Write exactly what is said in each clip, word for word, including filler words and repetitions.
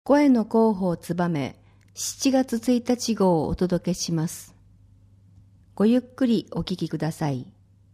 声の広報つばめしちがつついたち号をお届けします。ごゆっくりお聞きください。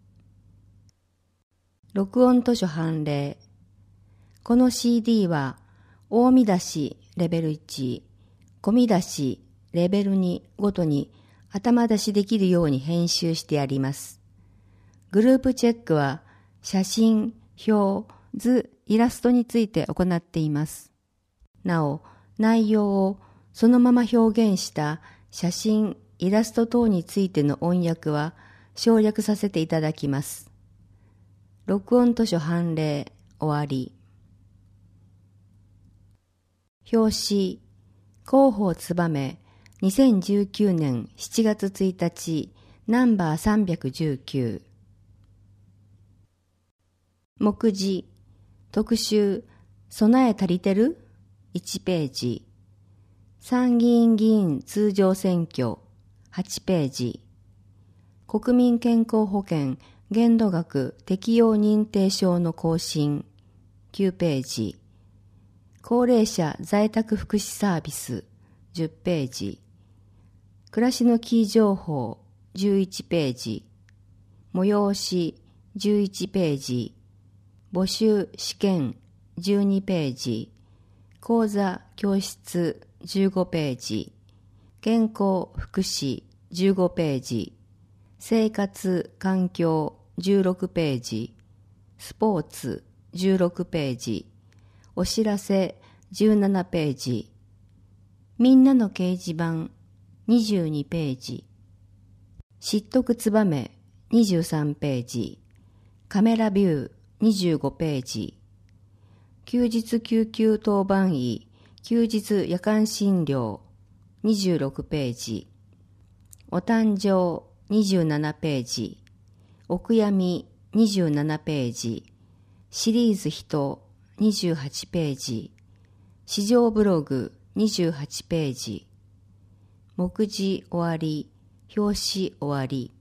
録音図書判例。この シーディー は大見出しレベルいち、小見出しレベルにごとに頭出しできるように編集してあります。グループチェックは写真、表、図、イラストについて行っています。なお、内容をそのまま表現した写真、イラスト等についての音訳は省略させていただきます。録音図書判例終わり。表紙、広報つばめにせんじゅうきゅうねんしちがつついたちナンバーさんびゃくじゅうきゅう。目次、特集、備え足りてるいちページ。参議院議員通常選挙はちページ。国民健康保険限度額適用認定証の更新きゅうページ。高齢者在宅福祉サービスじゅっページ。暮らしのキー情報じゅういちページ。催しじゅういちページ。募集試験じゅうにページ。講座教室じゅうごページ。健康福祉じゅうごページ。生活環境じゅうろくページ。スポーツじゅうろくページ。お知らせじゅうななページ。みんなの掲示板にじゅうにページ。知っとくつばめにじゅうさんページ。カメラビューにじゅうごページ。休日救急当番医休日夜間診療にじゅうろくページ。お誕生にじゅうななページ。お悔やみにじゅうななページ。シリーズ人にじゅうはちページ。市場ブログにじゅうはちページ。目次終わり、表紙終わり。